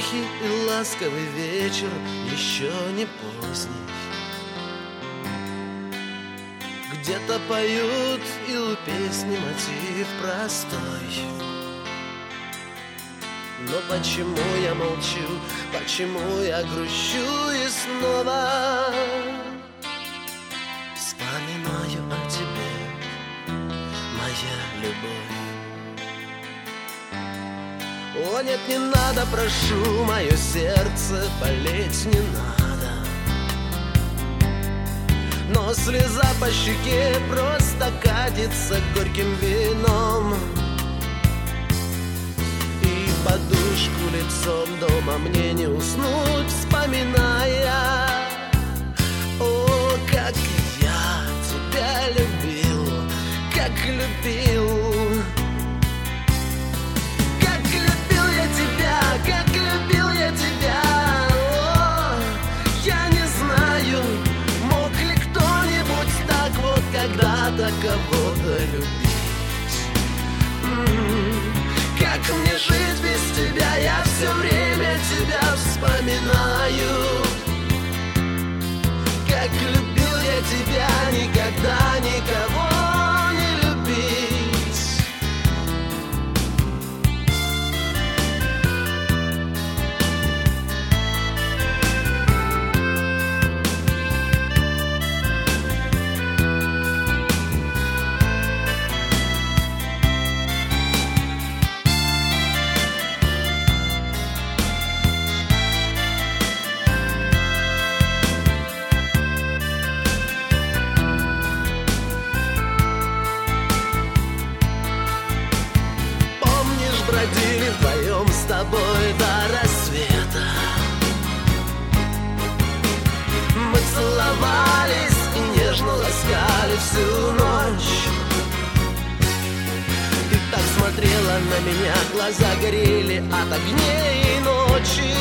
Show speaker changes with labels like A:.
A: тихий и ласковый вечер, еще не поздний. Где-то поют и у песни мотив простой. Но почему я молчу, почему я грущу и снова вспоминаю о тебе, моя любовь. О, нет, не надо, прошу, мое сердце болеть не надо. Но слеза по щеке просто катится горьким вином. И подушку лицом дома мне не уснуть, вспоминая, о, как я тебя любил, как любил. Как любил я тебя, о, я не знаю, мог ли кто-нибудь так вот когда-то кого-то любить. Как мне жить без тебя, я все время тебя вспоминаю. Как любил я тебя, никогда никого не любить. Бродили вдвоем с тобой до рассвета. Мы целовались и нежно ласкали всю ночь. Ты так смотрела на меня, глаза горели от огней и ночи.